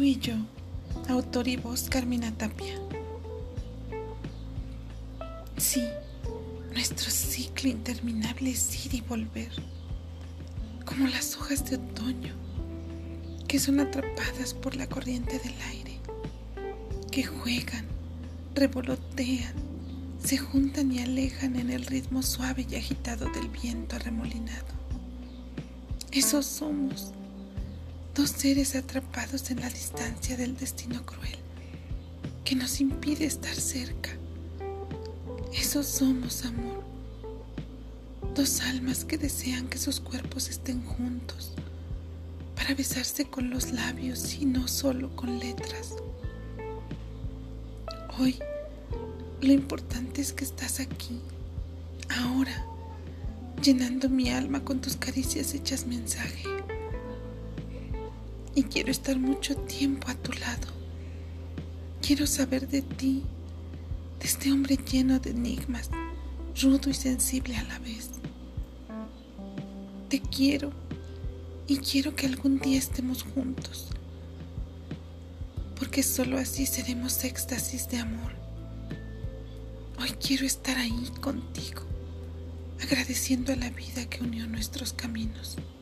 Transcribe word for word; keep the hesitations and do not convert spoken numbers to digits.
y yo, autor y voz Carmina Tapia. Sí, nuestro ciclo interminable es ir y volver, como las hojas de otoño que son atrapadas por la corriente del aire, que juegan, revolotean, se juntan y alejan en el ritmo suave y agitado del viento arremolinado. Esos somos, dos seres atrapados en la distancia del destino cruel que nos impide estar cerca. Esos somos, amor, dos almas que desean que sus cuerpos estén juntos para besarse con los labios y no solo con letras. Hoy, lo importante es que estás aquí, ahora, llenando mi alma con tus caricias hechas mensaje. Y quiero estar mucho tiempo a tu lado. Quiero saber de ti, de este hombre lleno de enigmas, rudo y sensible a la vez. Te quiero y quiero que algún día estemos juntos, porque solo así seremos éxtasis de amor. Hoy quiero estar ahí contigo, agradeciendo a la vida que unió nuestros caminos.